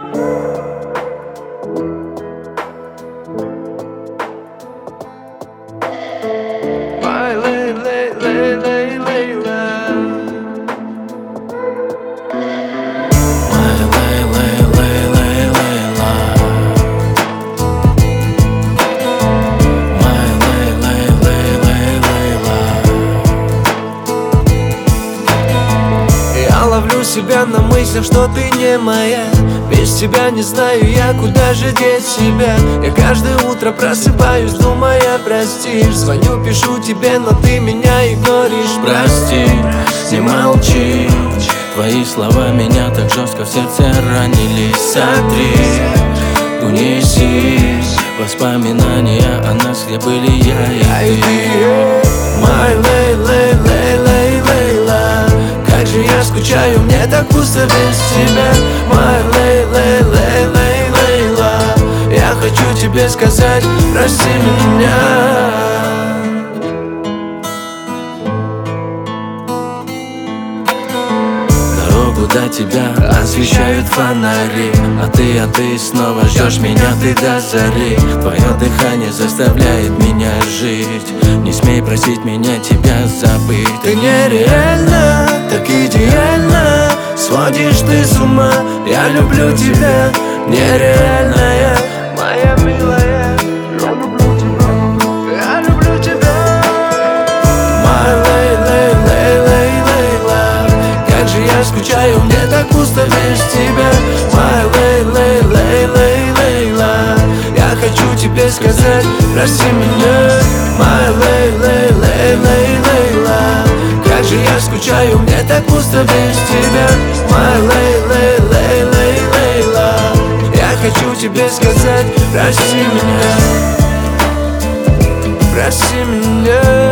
My Layla. Я ловлю себя на мыслях, что ты не моя. Без тебя не знаю я, куда же деть себя. Я каждое утро просыпаюсь, думая, простишь. Звоню, пишу тебе, но ты меня игноришь. Прости, не молчи. Твои слова меня так жестко в сердце ранили. Сотри, унеси воспоминания о нас, где были я и ты. My Layla. Как же я скучаю, мне так пусто без тебя. My Layla. Я хочу тебе сказать, прости меня. Дорогу до тебя освещают фонари, а ты снова ждешь меня, ты до зари. Твое дыхание заставляет меня жить. Не смей просить меня тебя забыть. Ты нереально, так идеально. Сводишь ты с ума, я люблю тебя. Нереальная, моя милая. Я люблю тебя, я люблю тебя. My Layla. Как же я скучаю, мне так пусто без тебя. My Layla. Я хочу тебе сказать, прости меня. My Layla. Как же я скучаю, мне так пусто без тебя. My Layla. Я хочу тебе сказать, прости меня. Прости меня.